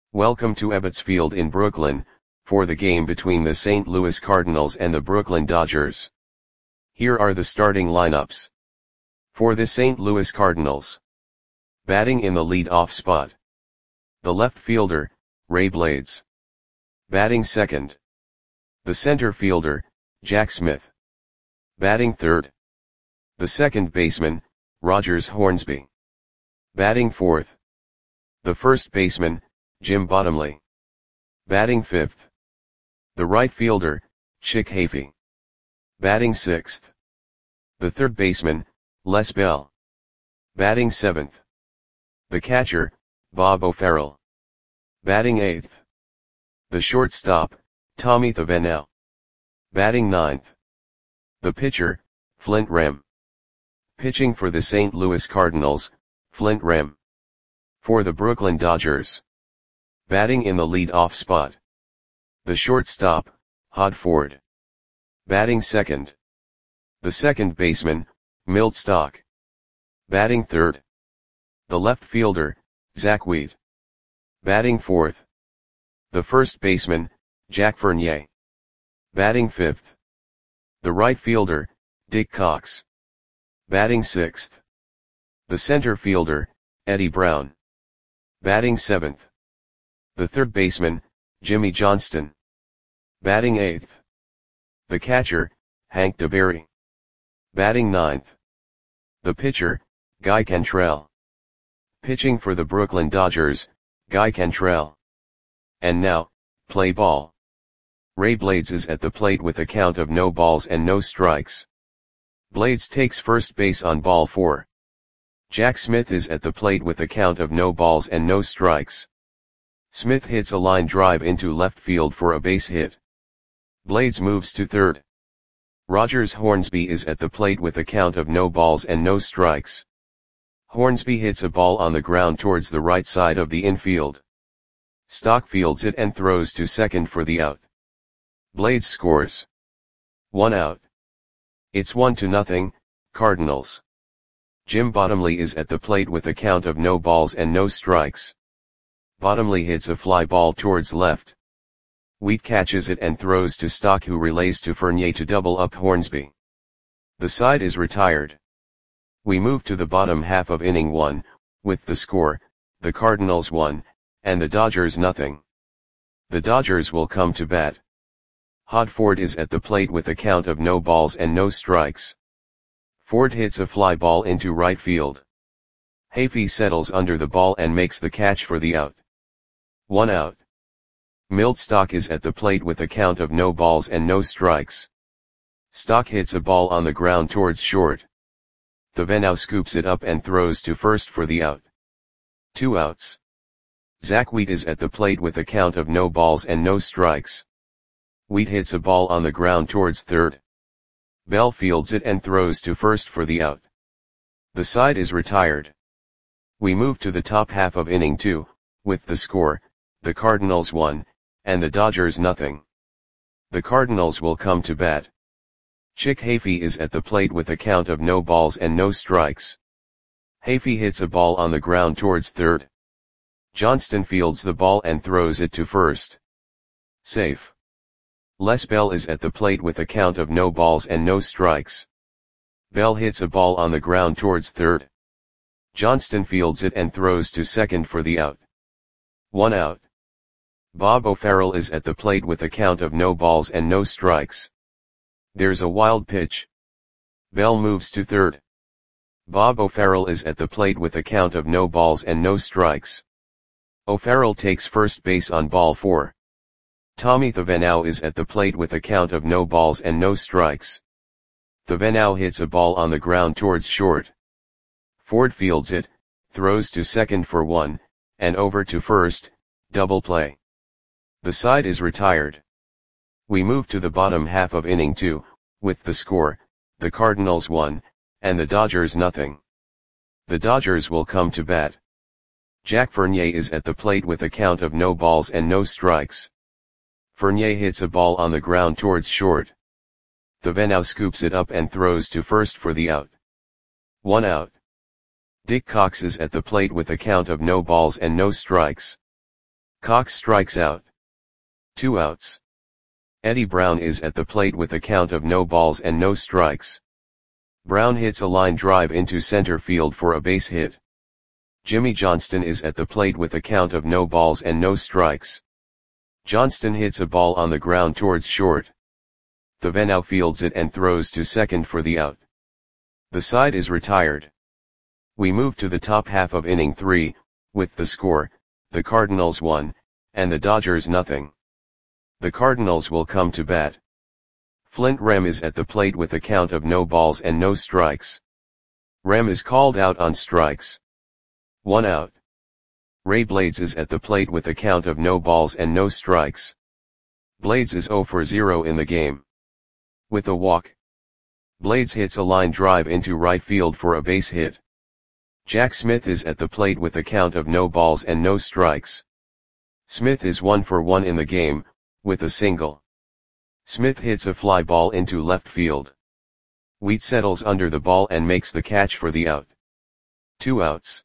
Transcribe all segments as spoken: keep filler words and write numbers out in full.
Welcome to Ebbets Field in Brooklyn, for the game between the Saint Louis Cardinals and the Brooklyn Dodgers. Here are the starting lineups. For the Saint Louis Cardinals. Batting in the lead-off spot. The left fielder, Ray Blades. Batting second. The center fielder, Jack Smith. Batting third. The second baseman, Rogers Hornsby. Batting fourth. The first baseman, Jim Bottomley. Batting fifth. The right fielder, Chick Hafey. Batting sixth. The third baseman, Les Bell. Batting seventh. The catcher, Bob O'Farrell. Batting eighth. The shortstop, Tommy Thavenau. Batting ninth. The pitcher, Flint Rem. Pitching for the Saint Louis Cardinals, Flint Rem. For the Brooklyn Dodgers. Batting in the lead-off spot. The shortstop, Hod Ford. Batting second. The second baseman, Milt Stock. Batting third. The left fielder, Zach Wheat. Batting fourth. The first baseman, Jack Fournier. Batting fifth. The right fielder, Dick Cox. Batting sixth. The center fielder, Eddie Brown. Batting seventh. The third baseman, Jimmy Johnston. Batting eighth. The catcher, Hank DeBerry. Batting ninth. The pitcher, Guy Cantrell. Pitching for the Brooklyn Dodgers, Guy Cantrell. And now, play ball. Ray Blades is at the plate with a count of no balls and no strikes. Blades takes first base on ball four. Jack Smith is at the plate with a count of no balls and no strikes. Smith hits a line drive into left field for a base hit. Blades moves to third. Rogers Hornsby is at the plate with a count of no balls and no strikes. Hornsby hits a ball on the ground towards the right side of the infield. Stock fields it and throws to second for the out. Blades scores. One out. It's one to nothing, Cardinals. Jim Bottomley is at the plate with a count of no balls and no strikes. Bottomley hits a fly ball towards left. Wheat catches it and throws to Stock, who relays to Fournier to double up Hornsby. The side is retired. We move to the bottom half of inning one, with the score, the Cardinals one, and the Dodgers nothing. The Dodgers will come to bat. Hod Ford is at the plate with a count of no balls and no strikes. Ford hits a fly ball into right field. Hafey settles under the ball and makes the catch for the out. One out. Milt Stock is at the plate with a count of no balls and no strikes. Stock hits a ball on the ground towards short. Thavenau scoops it up and throws to first for the out. Two outs. Zach Wheat is at the plate with a count of no balls and no strikes. Wheat hits a ball on the ground towards third. Bell fields it and throws to first for the out. The side is retired. We move to the top half of inning two, with the score, the Cardinals one, and the Dodgers nothing. The Cardinals will come to bat. Chick Hafey is at the plate with a count of no balls and no strikes. Hafey hits a ball on the ground towards third. Johnston fields the ball and throws it to first. Safe. Les Bell is at the plate with a count of no balls and no strikes. Bell hits a ball on the ground towards third. Johnston fields it and throws to second for the out. One out. Bob O'Farrell is at the plate with a count of no balls and no strikes. There's a wild pitch. Bell moves to third. Bob O'Farrell is at the plate with a count of no balls and no strikes. O'Farrell takes first base on ball four. Tommy Thavenau is at the plate with a count of no balls and no strikes. Thavenau hits a ball on the ground towards short. Ford fields it, throws to second for one, and over to first, double play. The side is retired. We move to the bottom half of inning two, with the score, the Cardinals one, and the Dodgers nothing. The Dodgers will come to bat. Jack Fournier is at the plate with a count of no balls and no strikes. Fournier hits a ball on the ground towards short. Thavenau scoops it up and throws to first for the out. One out. Dick Cox is at the plate with a count of no balls and no strikes. Cox strikes out. Two outs. Eddie Brown is at the plate with a count of no balls and no strikes. Brown hits a line drive into center field for a base hit. Jimmy Johnston is at the plate with a count of no balls and no strikes. Johnston hits a ball on the ground towards short. Thavenow fields it and throws to second for the out. The side is retired. We move to the top half of inning three, with the score, the Cardinals one, and the Dodgers nothing. The Cardinals will come to bat. Flint Rem is at the plate with a count of no balls and no strikes. Rem is called out on strikes. One out. Ray Blades is at the plate with a count of no balls and no strikes. Blades is zero for zero in the game. With a walk. Blades hits a line drive into right field for a base hit. Jack Smith is at the plate with a count of no balls and no strikes. Smith is one for one in the game, with a single. Smith hits a fly ball into left field. Wheat settles under the ball and makes the catch for the out. Two outs.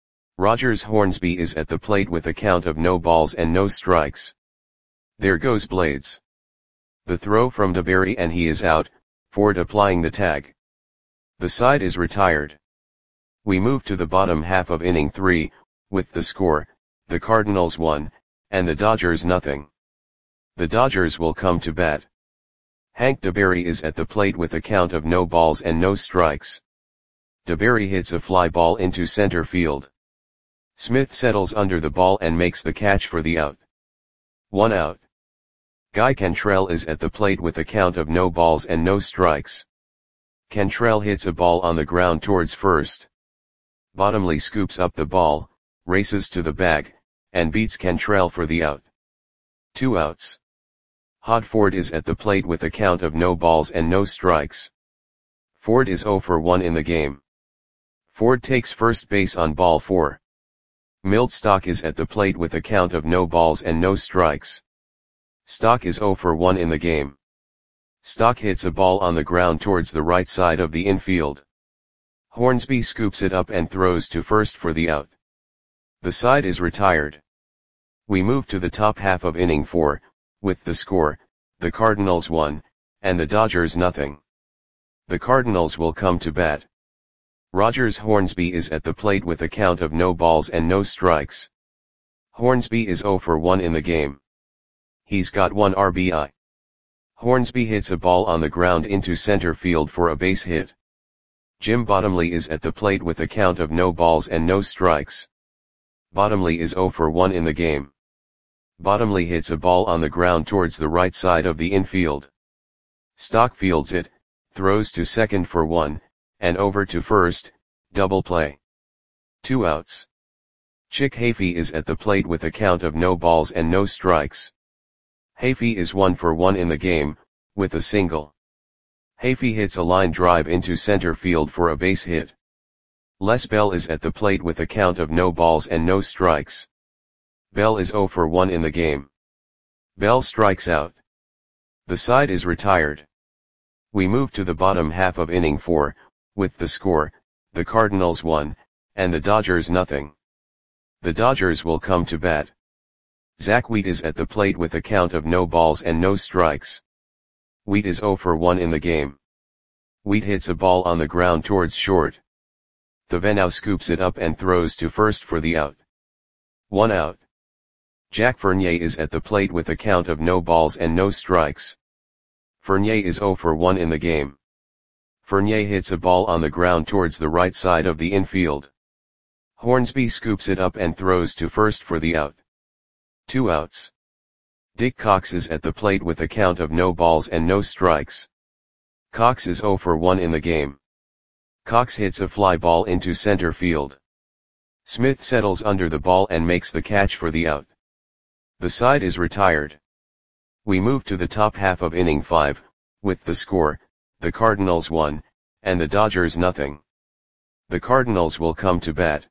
Rogers Hornsby is at the plate with a count of no balls and no strikes. There goes Blades. The throw from DeBerry and he is out, Ford applying the tag. The side is retired. We move to the bottom half of inning three, with the score, the Cardinals one, and the Dodgers nothing. The Dodgers will come to bat. Hank DeBerry is at the plate with a count of no balls and no strikes. DeBerry hits a fly ball into center field. Smith settles under the ball and makes the catch for the out. One out. Guy Cantrell is at the plate with a count of no balls and no strikes. Cantrell hits a ball on the ground towards first. Bottomley scoops up the ball, races to the bag, and beats Cantrell for the out. Two outs. Hod Ford is at the plate with a count of no balls and no strikes. Ford is zero for one in the game. Ford takes first base on ball four. Milt Stock is at the plate with a count of no balls and no strikes. Stock is zero for one in the game. Stock hits a ball on the ground towards the right side of the infield. Hornsby scoops it up and throws to first for the out. The side is retired. We move to the top half of inning four, with the score, the Cardinals one, and the Dodgers nothing. The Cardinals will come to bat. Rogers Hornsby is at the plate with a count of no balls and no strikes. Hornsby is zero for one in the game. He's got one R B I. Hornsby hits a ball on the ground into center field for a base hit. Jim Bottomley is at the plate with a count of no balls and no strikes. Bottomley is zero for one in the game. Bottomley hits a ball on the ground towards the right side of the infield. Stock fields it, throws to second for one, and over to first, double play. Two outs. Chick Hafey is at the plate with a count of no balls and no strikes. Hafey is one for one in the game, with a single. Hafey hits a line drive into center field for a base hit. Les Bell is at the plate with a count of no balls and no strikes. Bell is zero for one in the game. Bell strikes out. The side is retired. We move to the bottom half of inning four, with the score, the Cardinals one, and the Dodgers nothing. The Dodgers will come to bat. Zach Wheat is at the plate with a count of no balls and no strikes. Wheat is zero for one in the game. Wheat hits a ball on the ground towards short. Thavenow scoops it up and throws to first for the out. One out. Jack Fournier is at the plate with a count of no balls and no strikes. Fournier is zero for one in the game. Fournier hits a ball on the ground towards the right side of the infield. Hornsby scoops it up and throws to first for the out. Two outs. Dick Cox is at the plate with a count of no balls and no strikes. Cox is zero for one in the game. Cox hits a fly ball into center field. Smith settles under the ball and makes the catch for the out. The side is retired. We move to the top half of inning five, with the score, the Cardinals one, and the Dodgers nothing. The Cardinals will come to bat.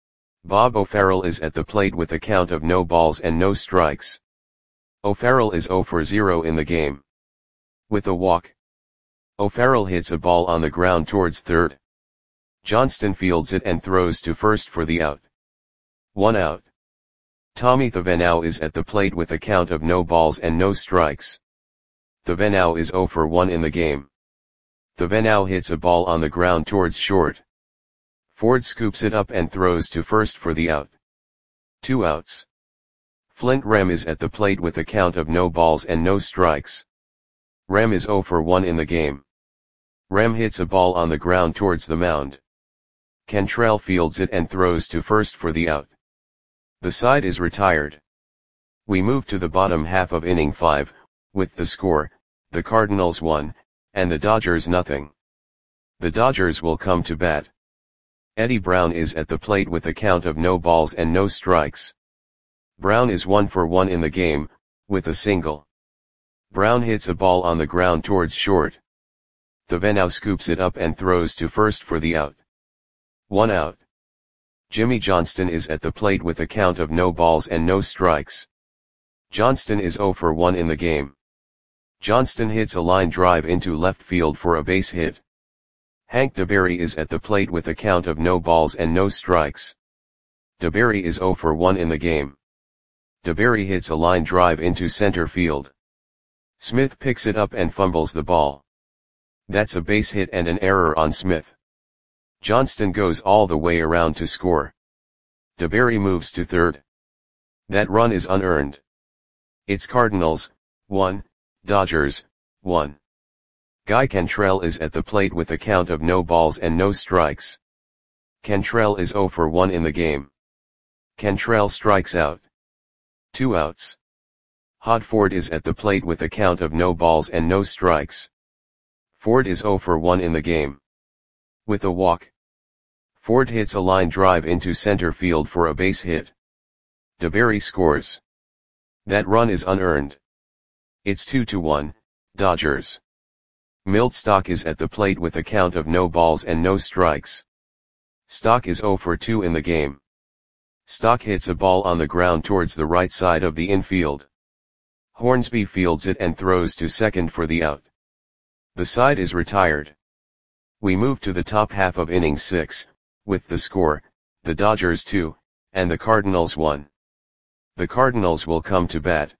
Bob O'Farrell is at the plate with a count of no balls and no strikes. O'Farrell is zero for zero in the game. With a walk. O'Farrell hits a ball on the ground towards third. Johnston fields it and throws to first for the out. One out. Tommy Thavenau is at the plate with a count of no balls and no strikes. Thavenau is zero for one in the game. Thavenau hits a ball on the ground towards short. Ford scoops it up and throws to first for the out. Two outs. Flint Rem is at the plate with a count of no balls and no strikes. Rem is zero for one in the game. Rem hits a ball on the ground towards the mound. Cantrell fields it and throws to first for the out. The side is retired. We move to the bottom half of inning five, with the score, the Cardinals one, and the Dodgers nothing. The Dodgers will come to bat. Eddie Brown is at the plate with a count of no balls and no strikes. Brown is one for one in the game, with a single. Brown hits a ball on the ground towards short. Thavenau scoops it up and throws to first for the out. One out. Jimmy Johnston is at the plate with a count of no balls and no strikes. Johnston is zero for one in the game. Johnston hits a line drive into left field for a base hit. Hank DeBerry is at the plate with a count of no balls and no strikes. DeBerry is zero for one in the game. DeBerry hits a line drive into center field. Smith picks it up and fumbles the ball. That's a base hit and an error on Smith. Johnston goes all the way around to score. DeBerry moves to third. That run is unearned. It's Cardinals, one, Dodgers, one. Guy Cantrell is at the plate with a count of no balls and no strikes. Cantrell is zero for one in the game. Cantrell strikes out. Two outs. Hod Ford is at the plate with a count of no balls and no strikes. Ford is zero for one in the game. With a walk. Ford hits a line drive into center field for a base hit. DeBerry scores. That run is unearned. It's two to one, Dodgers. Milt Stock is at the plate with a count of no balls and no strikes. Stock is zero for two in the game. Stock hits a ball on the ground towards the right side of the infield. Hornsby fields it and throws to second for the out. The side is retired. We move to the top half of inning six, with the score, the Dodgers two, and the Cardinals one. The Cardinals will come to bat.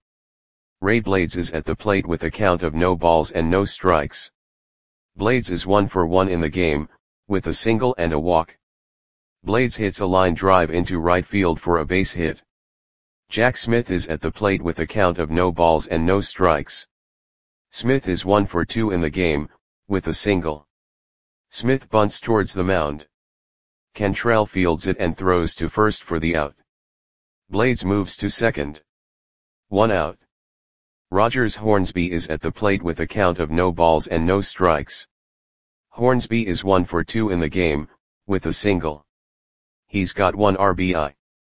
Ray Blades is at the plate with a count of no balls and no strikes. Blades is one for one in the game, with a single and a walk. Blades hits a line drive into right field for a base hit. Jack Smith is at the plate with a count of no balls and no strikes. Smith is one for two in the game, with a single. Smith bunts towards the mound. Cantrell fields it and throws to first for the out. Blades moves to second. One out. Rogers Hornsby is at the plate with a count of no balls and no strikes. Hornsby is one for two in the game, with a single. He's got one R B I.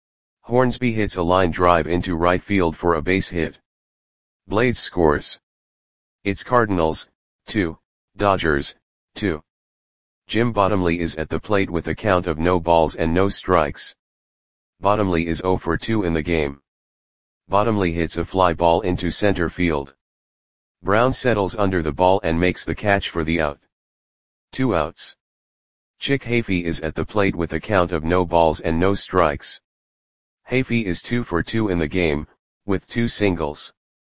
Hornsby hits a line drive into right field for a base hit. Blades scores. It's Cardinals, two, Dodgers, two. Jim Bottomley is at the plate with a count of no balls and no strikes. Bottomley is zero for two in the game. Bottomley hits a fly ball into center field. Brown settles under the ball and makes the catch for the out. Two outs. Chick Hafey is at the plate with a count of no balls and no strikes. Hafey is two for two in the game, with two singles.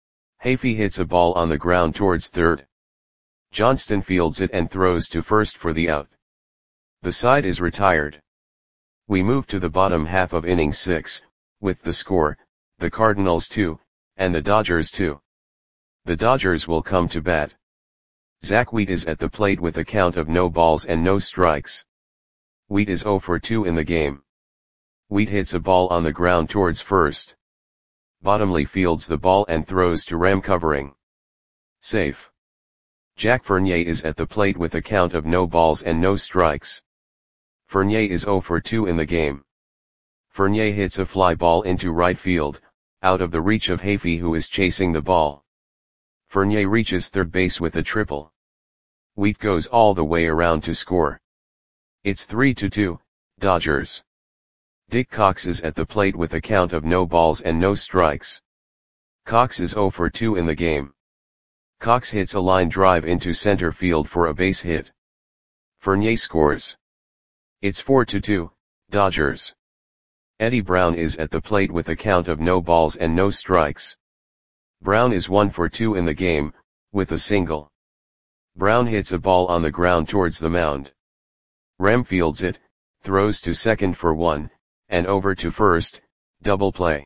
Hafey hits a ball on the ground towards third. Johnston fields it and throws to first for the out. The side is retired. We move to the bottom half of inning six, with the score, the Cardinals two, and the Dodgers two. The Dodgers will come to bat. Zach Wheat is at the plate with a count of no balls and no strikes. Wheat is zero for two in the game. Wheat hits a ball on the ground towards first. Bottomley fields the ball and throws to Ram covering. Safe. Jack Fournier is at the plate with a count of no balls and no strikes. Fournier is zero for two in the game. Fournier hits a fly ball into right field, out of the reach of Hafey who is chasing the ball. Fournier reaches third base with a triple. Wheat goes all the way around to score. It's three to two, Dodgers. Dick Cox is at the plate with a count of no balls and no strikes. Cox is zero for two in the game. Cox hits a line drive into center field for a base hit. Fournier scores. It's four to two, Dodgers. Eddie Brown is at the plate with a count of no balls and no strikes. Brown is one for two in the game, with a single. Brown hits a ball on the ground towards the mound. Rem fields it, throws to second for one, and over to first, double play.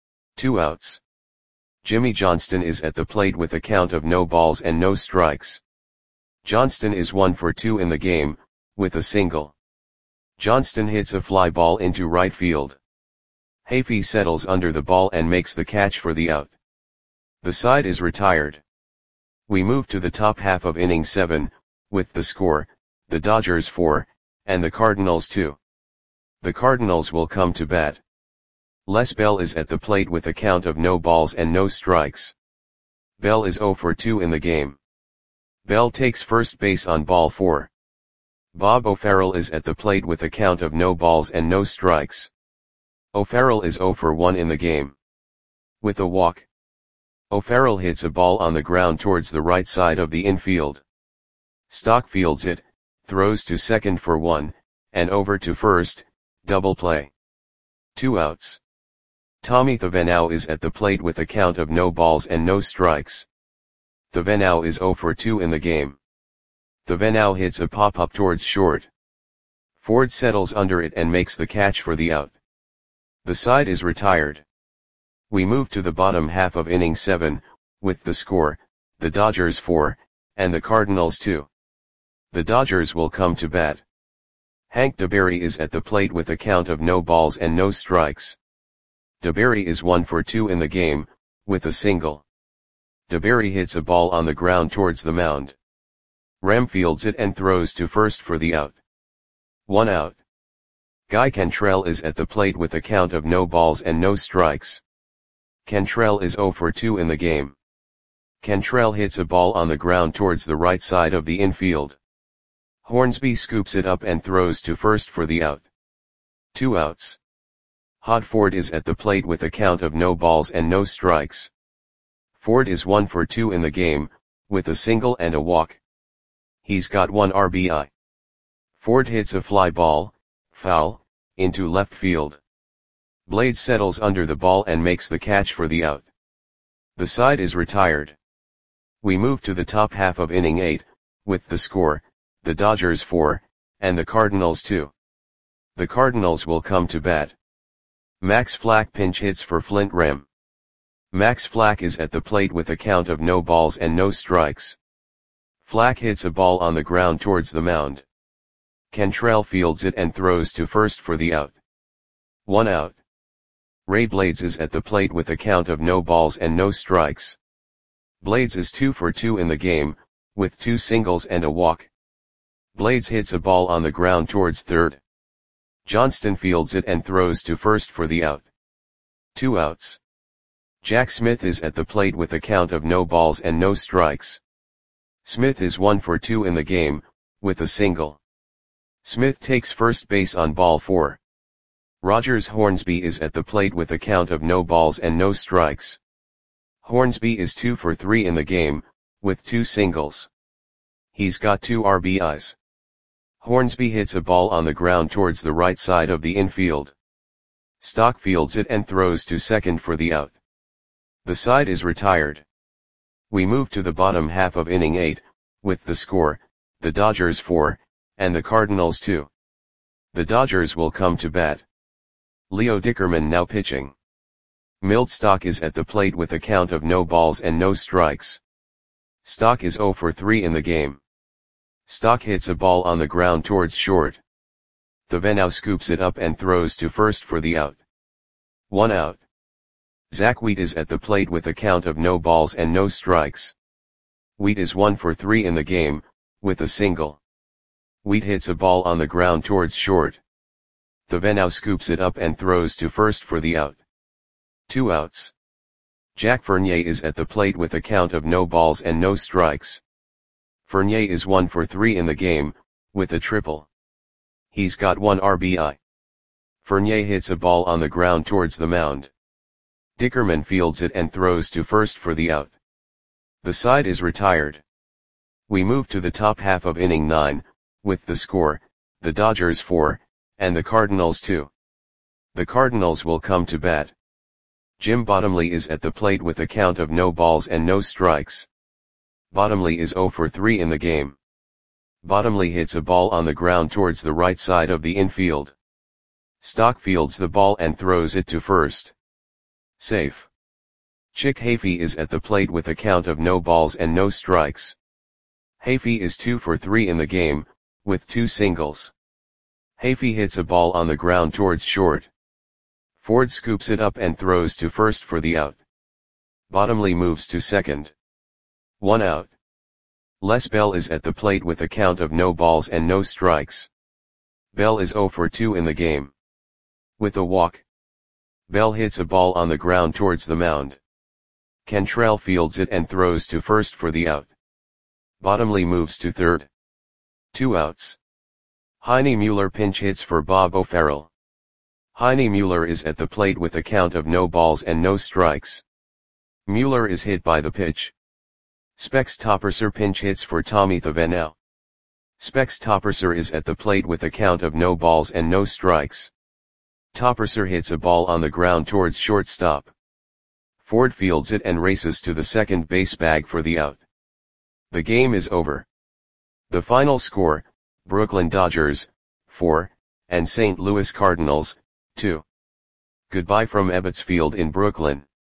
Two outs. Jimmy Johnston is at the plate with a count of no balls and no strikes. Johnston is one for two in the game, with a single. Johnston hits a fly ball into right field. Hafey settles under the ball and makes the catch for the out. The side is retired. We move to the top half of inning seven, with the score, the Dodgers four, and the Cardinals two. The Cardinals will come to bat. Les Bell is at the plate with a count of no balls and no strikes. Bell is zero for two in the game. Bell takes first base on ball four. Bob O'Farrell is at the plate with a count of no balls and no strikes. O'Farrell is zero for one in the game. With a walk, O'Farrell hits a ball on the ground towards the right side of the infield. Stock fields it, throws to second for one, and over to first, double play. Two outs. Tommy Thavenau is at the plate with a count of no balls and no strikes. Thavenau is zero for two in the game. Thavenau hits a pop-up towards short. Ford settles under it and makes the catch for the out. The side is retired. We move to the bottom half of inning seven, with the score, the Dodgers four, and the Cardinals two. The Dodgers will come to bat. Hank DeBerry is at the plate with a count of no balls and no strikes. DeBerry is one for two in the game, with a single. DeBerry hits a ball on the ground towards the mound. Rem fields it and throws to first for the out. One out. Guy Cantrell is at the plate with a count of no balls and no strikes. Cantrell is zero for two in the game. Cantrell hits a ball on the ground towards the right side of the infield. Hornsby scoops it up and throws to first for the out. Two outs. Hod Ford is at the plate with a count of no balls and no strikes. Ford is one for two in the game, with a single and a walk. He's got one R B I. Ford hits a fly ball, foul, into left field. Blades settles under the ball and makes the catch for the out. The side is retired. We move to the top half of inning eight, with the score, the Dodgers four, and the Cardinals two. The Cardinals will come to bat. Max Flack pinch hits for Flint Rem. Max Flack is at the plate with a count of no balls and no strikes. Flack hits a ball on the ground towards the mound. Cantrell fields it and throws to first for the out. One out. Ray Blades is at the plate with a count of no balls and no strikes. Blades is two for two in the game, with two singles and a walk. Blades hits a ball on the ground towards third. Johnston fields it and throws to first for the out. Two outs. Jack Smith is at the plate with a count of no balls and no strikes. Smith is one for two in the game, with a single. Smith takes first base on ball four. Rogers Hornsby is at the plate with a count of no balls and no strikes. Hornsby is two for three in the game, with two singles. He's got two R B Is. Hornsby hits a ball on the ground towards the right side of the infield. Stock fields it and throws to second for the out. The side is retired. We move to the bottom half of inning eight, with the score, the Dodgers four, and the Cardinals two. The Dodgers will come to bat. Leo Dickerman now pitching. Milt Stock is at the plate with a count of no balls and no strikes. Stock is zero for three in the game. Stock hits a ball on the ground towards short. Thavenau scoops it up and throws to first for the out. One out. Zach Wheat is at the plate with a count of no balls and no strikes. Wheat is one for three in the game, with a single. Wheat hits a ball on the ground towards short. Thavenau scoops it up and throws to first for the out. Two outs. Jack Fournier is at the plate with a count of no balls and no strikes. Fournier is one for three in the game, with a triple. He's got one R B I. Fournier hits a ball on the ground towards the mound. Dickerman fields it and throws to first for the out. The side is retired. We move to the top half of inning nine, with the score, the Dodgers four, and the Cardinals two. The Cardinals will come to bat. Jim Bottomley is at the plate with a count of no balls and no strikes. Bottomley is zero for three in the game. Bottomley hits a ball on the ground towards the right side of the infield. Stock fields the ball and throws it to first. Safe. Chick Hafey is at the plate with a count of no balls and no strikes. Hafey is two for three in the game, with two singles. Hafey hits a ball on the ground towards short. Ford scoops it up and throws to first for the out. Bottomley moves to second. One out. Les Bell is at the plate with a count of no balls and no strikes. Bell is zero for two in the game. With a walk. Bell hits a ball on the ground towards the mound. Cantrell fields it and throws to first for the out. Bottomley moves to third. Two outs. Heine Mueller pinch hits for Bob O'Farrell. Heine Mueller is at the plate with a count of no balls and no strikes. Mueller is hit by the pitch. Specs Topperser pinch hits for Tommy Thavenau. Specs Topperser is at the plate with a count of no balls and no strikes. Topperser hits a ball on the ground towards shortstop. Ford fields it and races to the second base bag for the out. The game is over. The final score, Brooklyn Dodgers, four, and Saint Louis Cardinals, two. Goodbye from Ebbets Field in Brooklyn.